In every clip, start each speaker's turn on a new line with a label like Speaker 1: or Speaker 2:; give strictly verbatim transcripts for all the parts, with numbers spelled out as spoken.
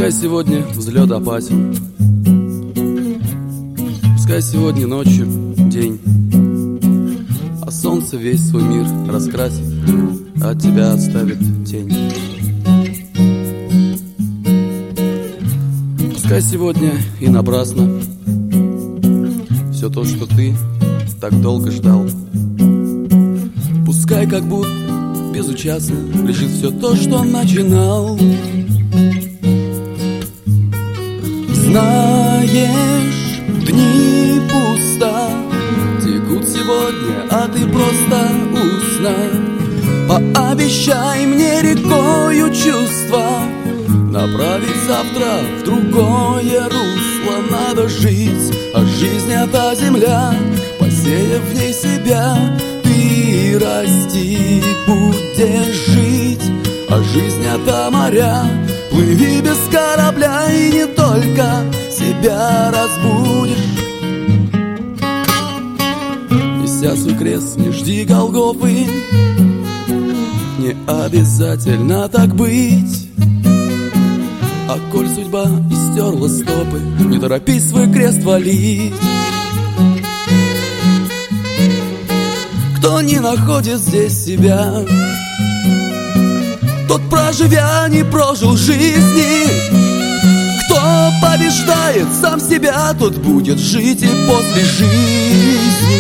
Speaker 1: Пускай сегодня взлет опасен, пускай сегодня ночью день, а солнце весь свой мир раскрасит, а от тебя оставит тень. Пускай сегодня и напрасно все то, что ты так долго ждал. Пускай как будто безучастно лежит все то, что начинал. Знаешь, дни пусто текут сегодня, а ты просто уснай. Пообещай мне рекою чувства направить завтра в другое русло. Надо жить, а жизнь это земля, посеяв в ней себя, ты расти будешь жить. А жизнь это моря, плыви без корабля и не только себя разбудишь. Неся свой крест, не жди Голгофы, не обязательно так быть. А коль судьба истерла стопы, не торопись свой крест валить. Кто не находит здесь себя, тот, проживя, не прожил жизни. Кто побеждает сам себя, тот будет жить и после жизни.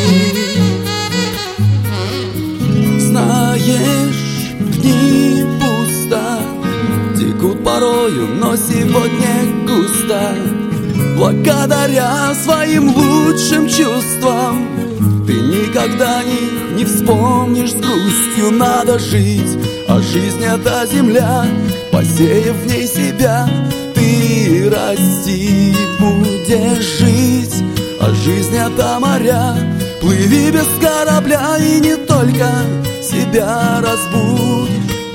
Speaker 1: Знаешь, дни пусто текут порою, но сегодня густо. Благодаря своим лучшим чувствам ты никогда них не вспомнишь с грустью. Надо жить, а жизнь это земля, посеяв в ней себя, ты расти будешь жить. А жизнь это моря, плыви без корабля и не только себя разбудишь.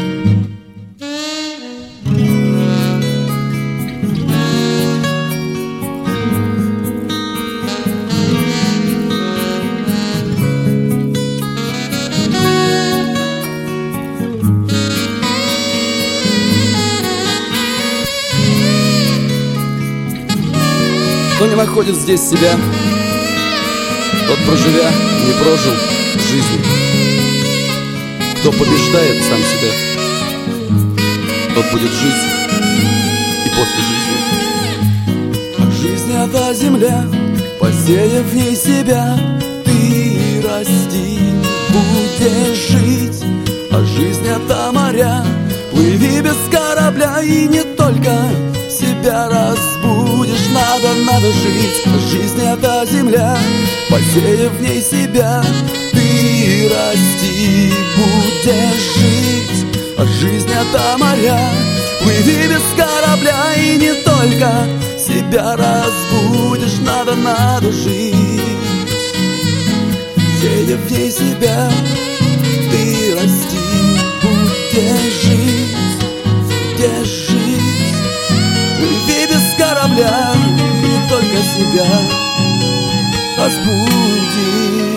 Speaker 1: Кто не находит здесь себя, тот, проживя, не прожил жизни. Кто побеждает сам себя, тот будет жить и после жизни. А жизнь это земля, посеяв в ней себя, ты расти будешь жить. А жизнь это моря, плыви без корабля и не только себя разбудишь. Надо, надо жить, жизнь это земля, посеяв в ней себя, ты расти будешь жить. А жизнь это моря, плыви без корабля и не только себя разбудишь. Надо, надо жить, сеяв в ней себя, ты расти будешь жить, будешь жить. Плыви без корабля, не только себя разбуди.